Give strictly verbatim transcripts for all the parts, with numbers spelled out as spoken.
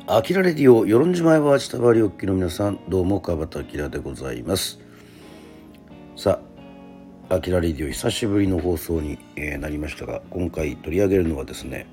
アキラレディオ与論島は千田原おっきの皆さん、どうも川端明でございます。さあ、アキラレディオ久しぶりの放送に、えー、なりましたが、今回取り上げるのはですね、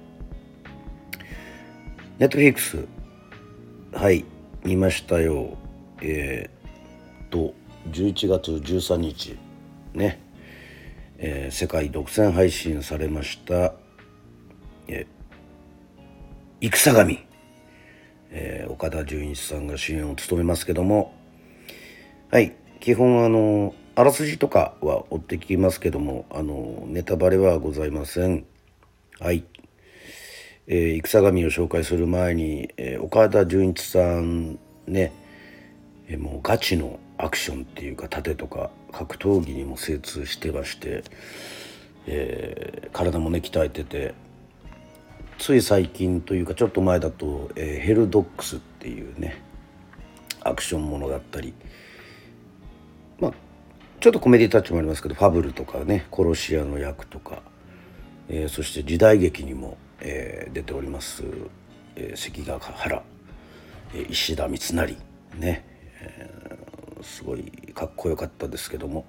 ネットフリックス、はい見ましたよ。えー、とじゅういちがつじゅうさんにちね、えー、世界独占配信されました、えー、戦神、えー、岡田准一さんが主演を務めますけども、はい基本あのあらすじとかは追ってきますけども、あのネタバレはございません。はい、えー、戦神を紹介する前に、えー、岡田准一さんね、えー、もうガチのアクションっていうか盾とか格闘技にも精通してまして、えー、体もね鍛えてて、つい最近というかちょっと前だと、えー、ヘルドックスっていうねアクションものだったり、まあちょっとコメディタッチもありますけど、ファブルとかね、殺し屋の役とか、えー、そして時代劇にも、えー、出ております、えー、関ヶ原、えー、石田三成ね、えー、すごいかっこよかったですけども、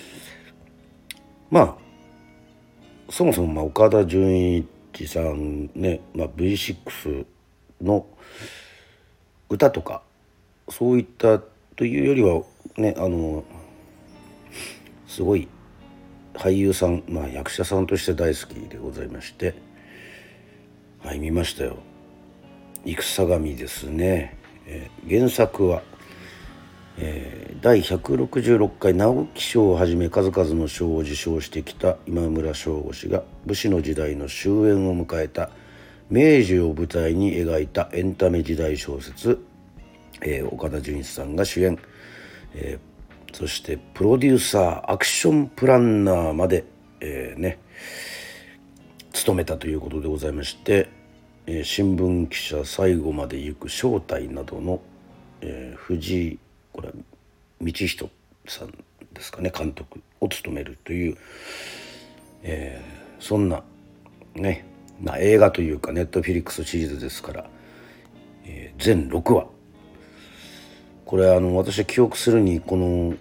まあそもそもまあ岡田准一さんね、まあ、ブイシックス の歌とかそういったというよりはね、あのすごい俳優さん、まあ、役者さんとして大好きでございまして、はい見ましたよ。戦神ですね、えー、原作は、えー、第ひゃくろくじゅうろっかい直木賞をはじめ数々の賞を受賞してきた今村翔吾氏が武士の時代の終焉を迎えた明治を舞台に描いたエンタメ時代小説、えー、岡田准一さんが主演、えー、そしてプロデューサーアクションプランナーまで、えー、ね務めたということでございまして、えー、新聞記者最後まで行く正体などの、えー、藤井これは道人さんですかね、監督を務めるという、えー、そんなね、まあ、映画というかネットフィリックスシリーズですから、えー、全ろくわ。これあの私は記憶するにこの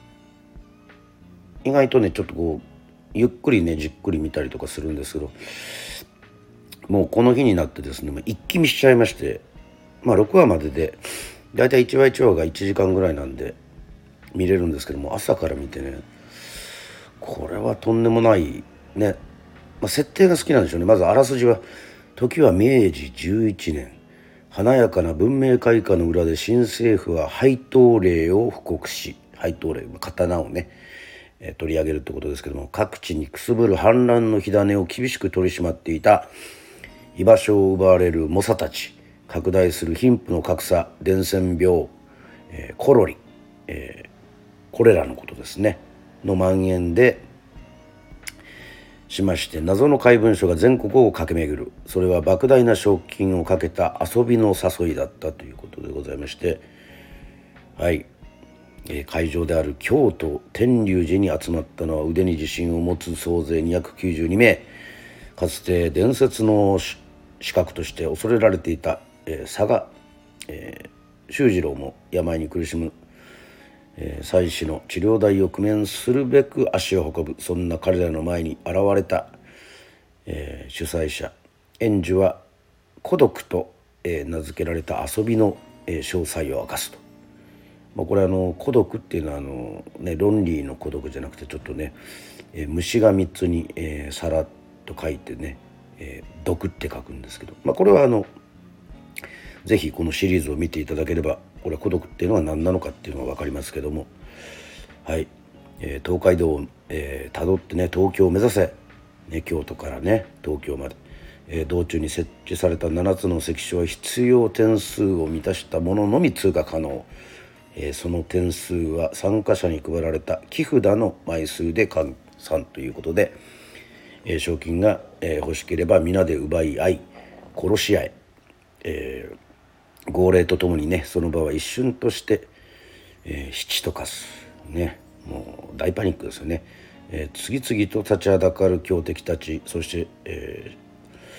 意外とねちょっとこうゆっくりねじっくり見たりとかするんですけど、もうこの日になってですね一気見しちゃいまして、まあろくわまででだいたいいちわいちわがいちじかんぐらいなんで見れるんですけども、朝から見てね、これはとんでもないね、まあ、設定が好きなんでしょうね。まずあらすじは、時は明治じゅういちねん、華やかな文明開化の裏で新政府は廃刀令を布告し、廃刀令、刀をね取り上げるってことですけども、各地にくすぶる反乱の火種を厳しく取り締まっていた居場所を奪われる猛者たち、拡大する貧富の格差、伝染病、えー、コロリ、えー、これらのことですねの蔓延でしまして、謎の怪文書が全国を駆け巡る。それは莫大な賞金をかけた遊びの誘いだったということでございまして、はい、えー、会場である京都天龍寺に集まったのは腕に自信を持つ総勢にひゃくきゅうじゅうにめい。かつて伝説の刺客として恐れられていた、えー、佐賀、えー、修二郎も病に苦しむ、えー、妻子の治療代を工面するべく足を運ぶ。そんな彼らの前に現れた、えー、主催者園主は孤独と、えー、名付けられた遊びの、えー、詳細を明かすと。まあ、これあの孤独っていうのはあの、ね、論理の孤独じゃなくてちょっとね、えー、虫がみっつに、えー、皿と書いてね、えー、毒って書くんですけど、まあ、これはあのぜひこのシリーズを見ていただければ、これ孤独っていうのは何なのかっていうのが分かりますけども、はい、えー、東海道を、えー、辿ってね東京を目指せ、ね、京都からね東京まで、えー、道中に設置されたななつの関所は必要点数を満たしたもののみ通過可能。えー、その点数は参加者に配られた木札の枚数で換算ということで、えー、賞金が、えー、欲しければ皆で奪い合い殺し合え、えー、号令とともにねその場は一瞬として、えー、七と化すね、もう大パニックですよね。えー、次々と立ちはだかる強敵たち、そして、えー、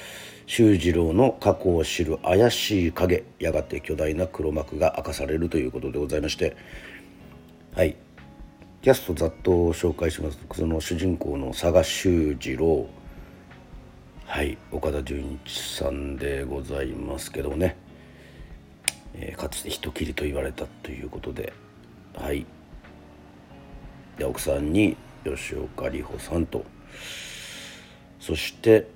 修二郎の過去を知る怪しい影、やがて巨大な黒幕が明かされるということでございまして、はい、キャストざっと紹介しますと、その主人公の佐賀修二郎、はい、岡田准一さんでございますけどね、えー、かつて人斬りと言われたということで、はい、で奥さんに吉岡里帆さんと、そして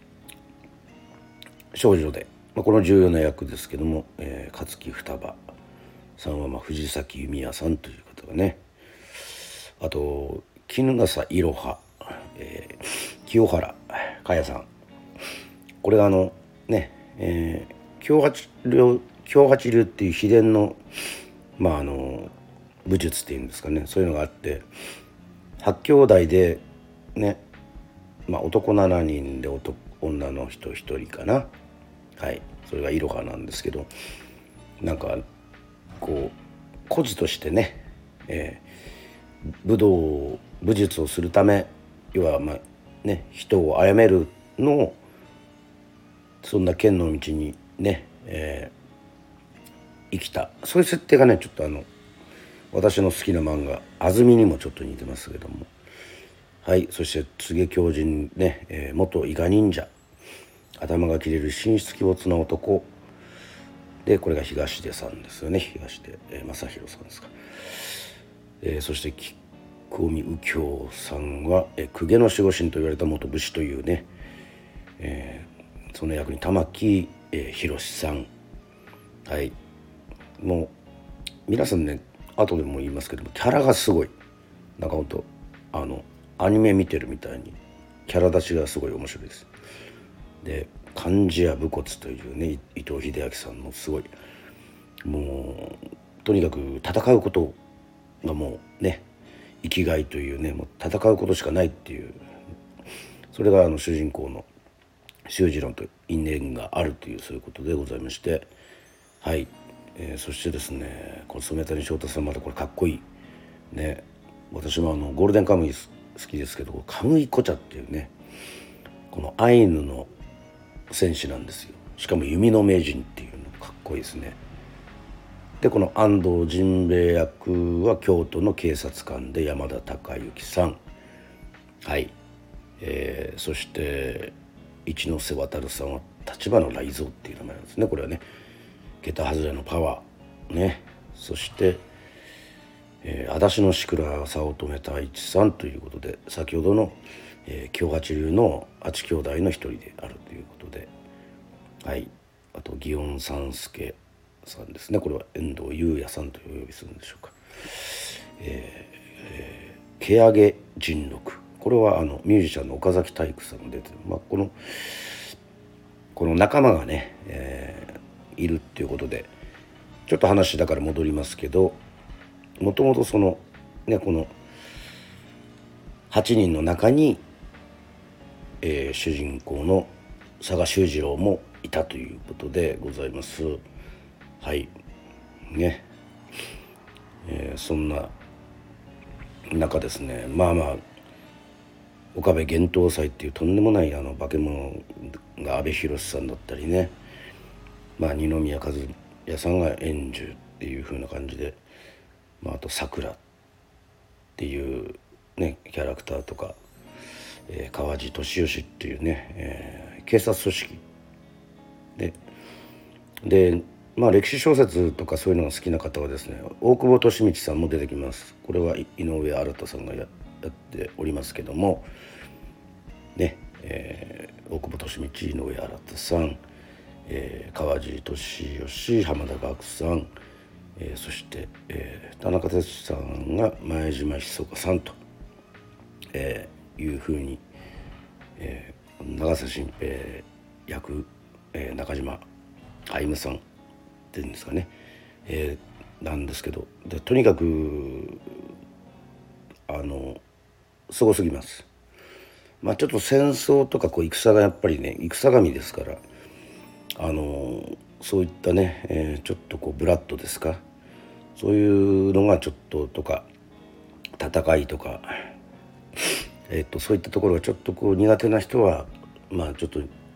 少女で、まあ、この重要な役ですけども、えー、勝木双葉さんは、まあ、藤崎弓矢さんという方がね、あと衣笠いろは、えー、清原果耶さん、これがあのね、えー、京八流京八流っていう秘伝のまああの武術っていうんですかね、そういうのがあって、はち兄弟でね、まあ、男しちにんで男女の人ひとりかな、はい、それがいろはなんですけど、なんかこう孤児としてね、えー、武道武術をするため、要はまあね、人を殺めるのを、そんな剣の道にね、えー、生きた、そういう設定がね、ちょっとあの私の好きな漫画「安住」にもちょっと似てますけども、はい、そして柘植狂人ね、えー、元伊賀忍者、頭が切れる神出鬼没な男で、これが東出さんですよね、東出、えー、正弘さんですか、えー、そして菊見右京さんは、えー、公家の守護神と言われた元武士というね、えー、その役に玉木、えー、宏さん、はい、もう皆さんね、後でも言いますけども、キャラがすごい、なんかほんとあのアニメ見てるみたいにキャラ立ちがすごい面白いです。で漢字や武骨というね、伊藤英明さんのすごい、もうとにかく戦うことがもうね生きがいというね、もう戦うことしかないっていう、それがあの主人公の修二郎と因縁があるという、そういうことでございまして、はい、えー、そしてですね、この染谷翔太さん、またこれかっこいいね。私もあのゴールデンカムイ好きですけど、カムイコチャっていうね、このアイヌの戦士なんですよ。しかも弓の名人っていうのかっこいいですね。でこの安藤甚兵衛役は京都の警察官で山田孝之さん、はい、えー、そして一ノ瀬渡さんは立花雷蔵っていう名前なんですね。これはね、桁外れのパワーね。そしてえー、足立の志倉早乙女太一さんということで、先ほどの、えー、京八流の八兄弟の一人であるということで、はい、あと祇園三助さんですね。これは遠藤裕也さんとお呼びするんでしょうか。えーえー、毛上げ陣六、これはあのミュージシャンの岡崎体育さんが出てる、まあ、このこの仲間がね、えー、いるっていうことで、ちょっと話だから戻りますけど、もともとそのね、このはちにんの中に、えー、主人公の佐賀修二郎もいたということでございます。はいね、えー、そんな中ですね、まあまあ岡部玄東斎っていうとんでもないあの化け物が阿部寛さんだったりね、まあ二宮和也さんが円寿っていう風な感じで、まあ、あとさくらっていうねキャラクターとか、えー、川地俊義っていうね、えー、警察組織でで、まあ歴史小説とかそういうのが好きな方はですね、大久保利通さんも出てきます。これは井上新さんが や, やっておりますけどもね、えー、大久保利通、井上新さん、えー、川地俊義、浜田岳さん、えー、そして、えー、田中哲司さんが前島ひそかさんと、えー、いうふうに、えー、永瀬新平役、えー、中島歩夢さんっていうんですかね、えー、なんですけど、でとにかくあのすごすぎます。まあちょっと戦争とかこう戦がやっぱりね、戦神ですから、あのそういったね、えー、ちょっとこうブラッドですか、そういうのがちょっととか戦いとか、えっとそういったところがちょっとこう苦手な人はまあちょっと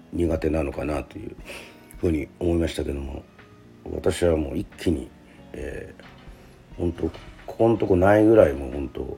苦手なのかなというふうに思いましたけども、私はもう一気に、えー、本当ここのとこないぐらいもう本当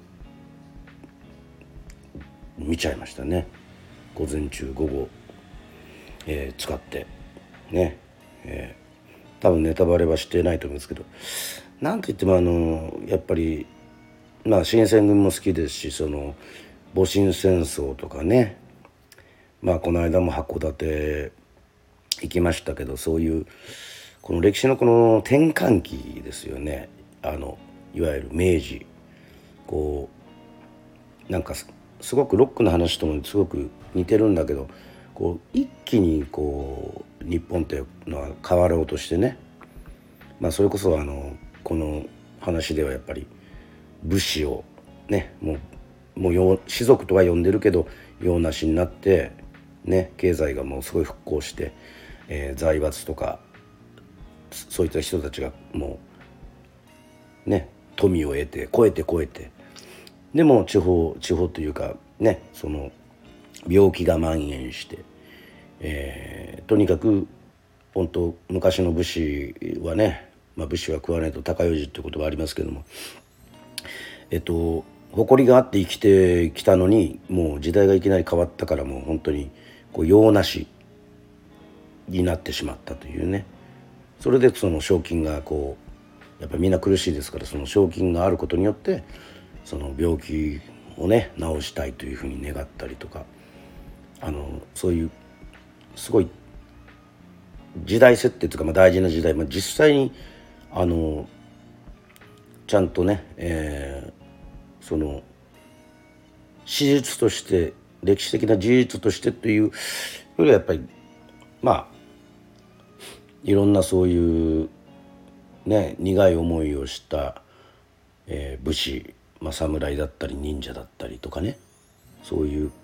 見ちゃいましたね。午前中午後、えー、使ってね、えー、多分ネタバレはしてないと思うんですけど、なんといってもあのやっぱりまあ新選組も好きですし、その戊辰戦争とかね、まあこの間も函館行きましたけど、そういうこの歴史のこの転換期ですよね。あのいわゆる明治、こうなんかすごくロックの話ともすごく似てるんだけど、こう一気にこう日本っていうのは変わろうとしてね、まあそれこそあのこの話ではやっぱり武士をね、もうもうよ士族とは呼んでるけど用なしになってね、経済がもうすごい復興して、えー、財閥とかそういった人たちがもうね富を得て超えて超えて、でも地方地方というかね、その病気が蔓延して、えー、とにかく本当昔の武士はね、まあ、武士は食わないと高用事って言葉ありますけども、えっと誇りがあって生きてきたのに、もう時代がいきなり変わったから、もう本当にこう用なしになってしまったというね。それでその賞金がこうやっぱりみんな苦しいですから、その賞金があることによってその病気をね治したいというふうに願ったりとか、あのそういうすごい時代設定というか、まあ大事な時代、まあ、実際にあのちゃんとね、えーその史実として歴史的な事実としてというよりはやっぱりまあいろんなそういうね苦い思いをした、えー武士、まあ、侍だったり忍者だったりとかね、そういう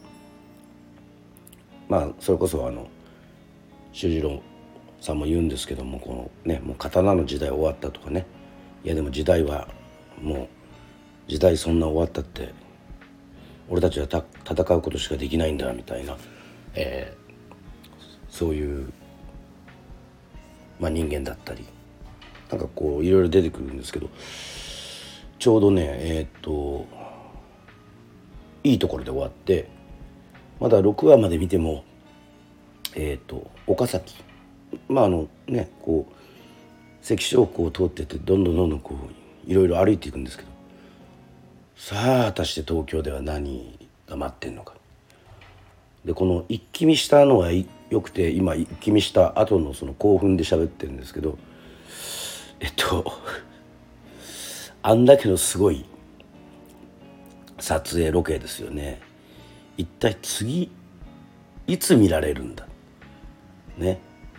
まあそれこそあの修二郎さんも言うんですけども、このねもう刀の時代終わったとかね、いやでも時代はもう時代そんな終わったって、俺たちはた戦うことしかできないんだみたいな、えー、そういう、まあ、人間だったりなんかこういろいろ出てくるんですけど、ちょうどねえー、っといいところで終わって、まだろくわまで見てもえー、っと岡崎、まああのねこう関所をこう通ってってどんどんどんどんこういろいろ歩いていくんですけど、さあ果たして東京では何が待ってんのか。でこの一気見したのはよくて、今一気見した後のその興奮で喋ってるんですけど、えっとあんだけのすごい撮影ロケですよね。一体次いつ見られるんだね。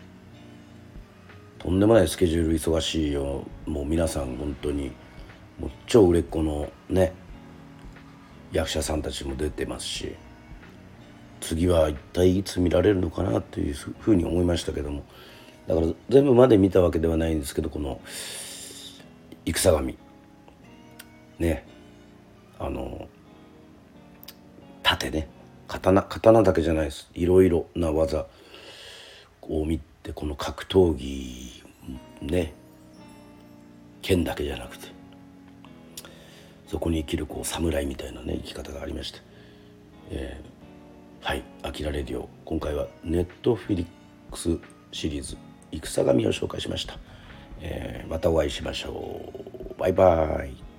とんでもないスケジュール忙しいよ。もう皆さん本当にもう超売れっ子のね役者さんたちも出てますし、次は一体いつ見られるのかなというふうに思いましたけども、だから全部まで見たわけではないんですけど、この戦神ね、あの盾ね、刀刀だけじゃないです、いろいろな技を見て、この格闘技ね、剣だけじゃなくてそこに生きるこう侍みたいなね生き方がありまして、えー、はい、アキラレディオ、今回はネットフィリックスシリーズ戦神を紹介しました。えー、またお会いしましょう。バイバイ。